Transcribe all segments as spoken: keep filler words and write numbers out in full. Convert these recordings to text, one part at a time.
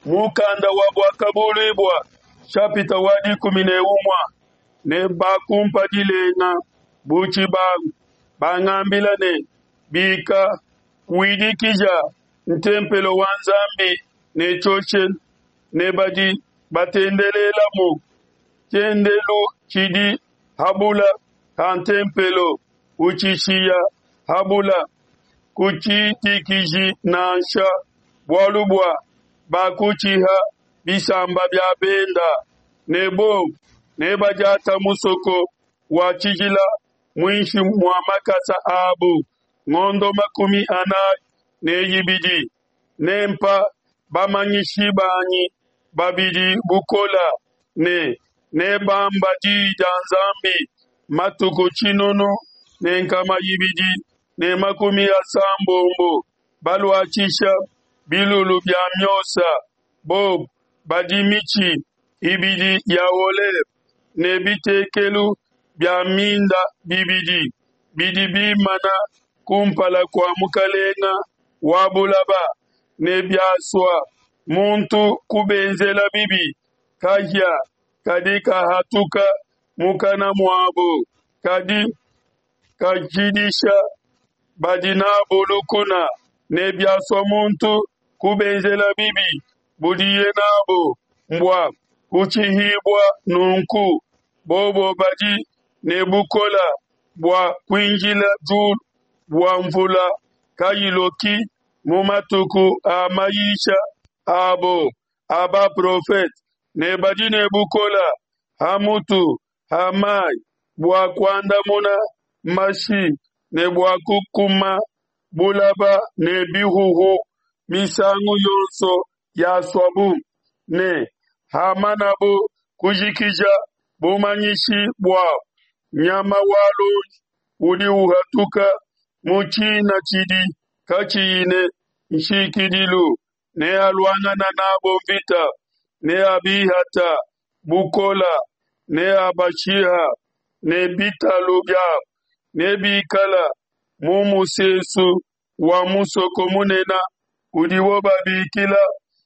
mukanda wa bwakabulibwa chapita wadi kumine umwa ne bakumpa dilenga buchi bangu bangambilane bika kuidikija ntempelo wanzambi ne chochen ne badi batendelela mu kendelu chidi habula kantempelo uchishia habula kuchitikiji nansha bwalubwa bakuchiha bisamba bya benda nebo neba jata musoko wachijila mwishi mwamakasa abu ngondo makumi anai neyibidi nempa bamanyishi babidi bukola ne nebamba di janzambi matuko chinono ne nkama yibidi ne makumi asambombo balwachisha bilulu bya myosa bob badimichi ibidi yawole ne bitekelu bya minda bibidi bidi bimana kumpala kwa mukalenga wabulaba ne byaswa muntu kubenzela bibi kajya kadika hatuka mukana mwabo kadi kajidisha badina bulukuna ne byaswa muntu kubenzela bibi budiye nabo mbwa kuchihibwa nunku bobo badi nebukola bwa kwinjila jul bwa mvula kayiloki mumatuku amayisha abo aba prophet ne badi nebukola hamutu hamai bwa kwanda muna mashi ne bwa kukuma bulaba ne bihuhu misangu yonso ya swabu ne hamanabu kujikija bumanyishi bwa nyama walo udi uhatuka muchi na chidi kachine nshikidilu ne alwangana nabo vita ne abihata bukola ne abashiha ne bita lubya ne bikala mumusesu wa musoko munena udi wobabikila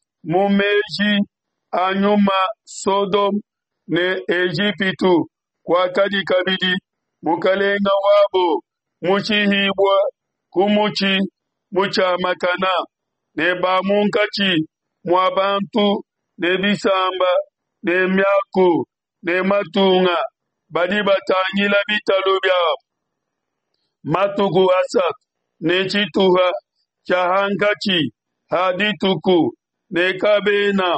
mumeji anyuma Sodom ne Ejipitu kwa kadi kabidi mukalenga wabo muchihibwa kumuchi mucha makana ne bamunkachi mwabantu ne bisamba ne myaku ne matunga badi batangila bitalo bya matugu asat ne chituha chahankachi hadituku ne kabena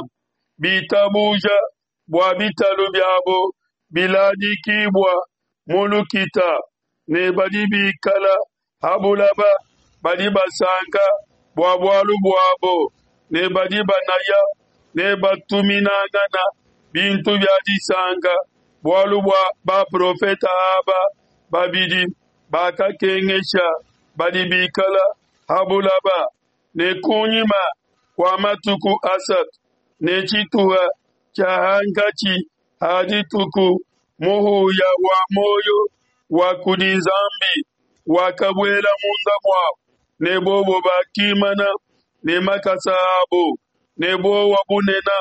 bitabuja bwa bitalo byabo biladi kibwa mulukita ne badi bikala habulaba badi basanga bwa bwalu bwabo ne badi banaya ne batuminagana bintu byadisanga bwalu bwa ba profeta aba babidi bakakengesha badi bikala habulaba ne kunyima kwa matuku asat ne chituha chahangachi hadituku muhu ya wa moyo wa kudizambi wakabwela munda mwao ne bobo bakimana ne makasabo ne bo wabunena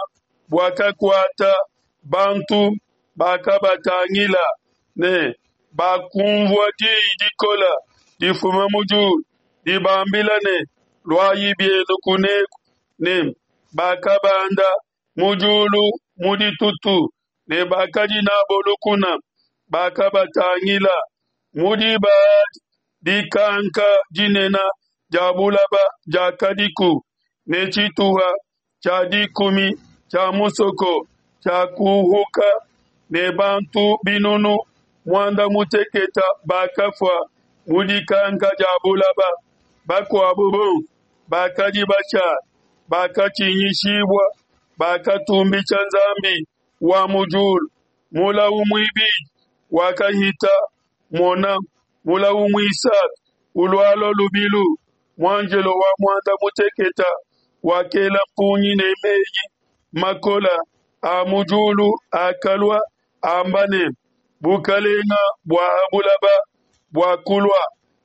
wakakwata bantu bakabatangila ne bakumvwa di dikola difuma muju dibambila ne lwayi biedu kuneku ne bakabanda mujulu muditutu ne bakaji nabolukuna bakabatangila mudibad dikanka jinena jabulaba jakadiku ne chituha chadikumi cha musoko cha kuhuka ne bantu binunu mwanda muteketa bakafwa mudikanka jabulaba bakwa bubu bakaji bacha bakachinyishibwa bakatumbi chanzambi wa mujulu mula umwibi wakahita mona mula umwisat ulwalo lubilu mwanjelo wa mwanda muteketa wakela punyi nemeji makola amujulu akalwa ambane bukalenga bwa bulaba bwa kulwa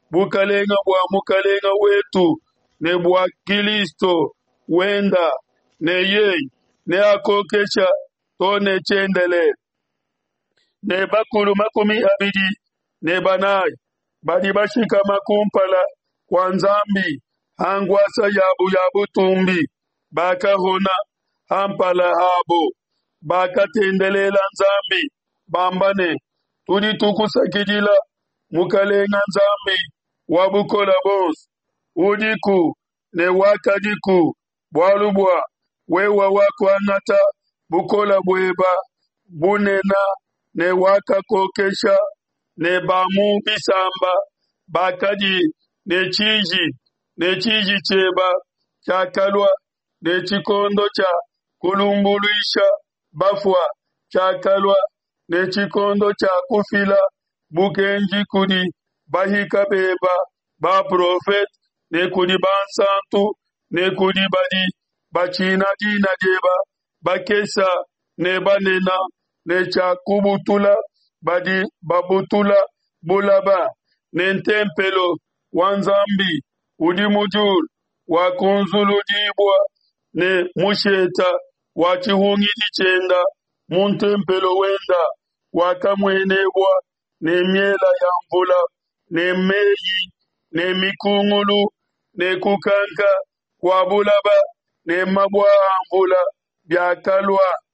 bukalenga bwa mukalenga wetu ne bwa Kristo wenda ne ye ne akokesha to ne chendele ne bakulu makumi abidi ne banai badi bashika makumpala kwa nzambi hangwasa yabu yabu tumbi baka hona hampala habo baka tendelela nzambi bambane tudi tukusakidila mukalenga nzambi wabukola bos udiku ne wakadiku bwalubwa wewa wako anata bukola bweba bunena ne waka kokesha ne bamu bisamba bakadi ne chiji ne chiji cheba chakalwa ne chikondo cha kulumbuluisha bafwa chakalwa ne chikondo cha kufila bukenji kudi bahika beba ba prophet ne kudi bansantu ne kudi badi bachina dina deba bakesa ne banena ne chakubutula badi babutula bulaba ne ntempelo wanzambi udimujul wakunzulu dibwa ne musheta wachihungi dichenda muntempelo wenda wakamwenebwa ne miela ya mvula ne meyi ne mikungulu ne kukanka kwa bulaba ne mabwa mvula byakalwa